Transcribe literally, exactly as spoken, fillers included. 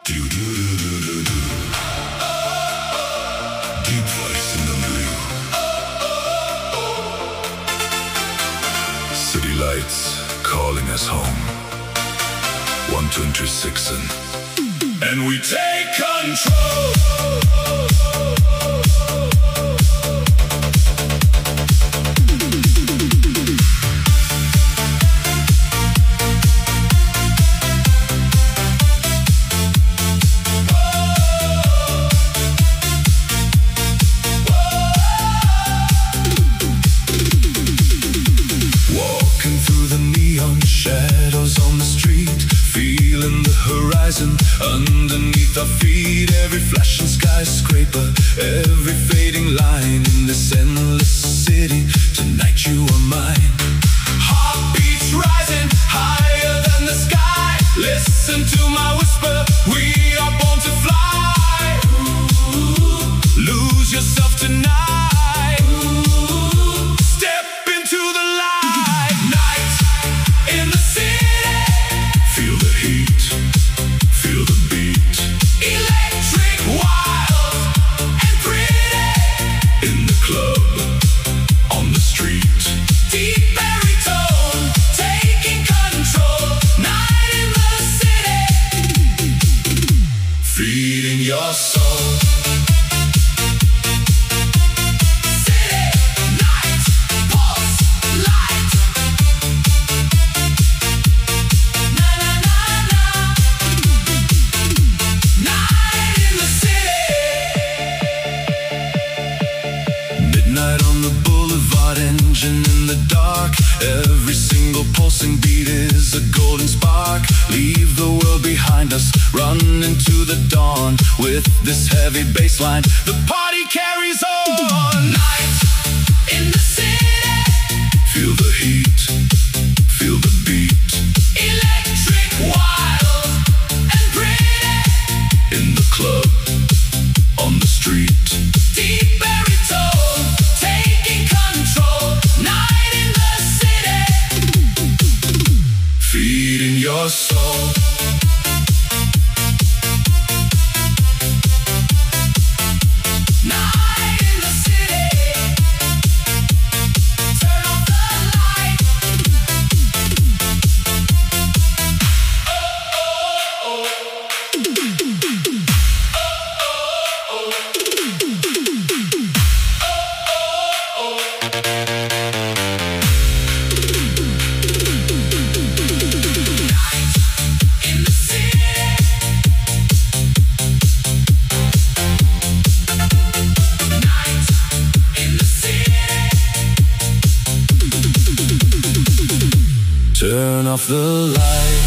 Deep voice in the blue. City lights calling us home. One twenty six and and we take control. Shadows on the street, feeling the horizon underneath our feet. Every flashing skyscraper, every fading line in this endless city. Tonight you are mine. Heartbeats rising higher than the sky. Listen to my whisper, we are born to fly. Ooh, lose yourself tonight. Ooh, step into the light. Night in the city, feel the heat, feel the beat. Electric, wild and pretty. In the club, on the street. Deep baritone, taking control. Night in the city, feeding your soul. Midnight on the boulevard, engine in the dark. Every single pulsing beat is a golden spark. Leave the world behind us, run into the dawn. With this heavy bass line, the party carries on. Night in the city, feel the heat, feel the beat. Electric, wild and pretty. In the club, on the street. Deep baritone, taking control. Night in the city, feeding your soul. Night in the city, turn off the light. Oh, oh, oh. Turn off the light.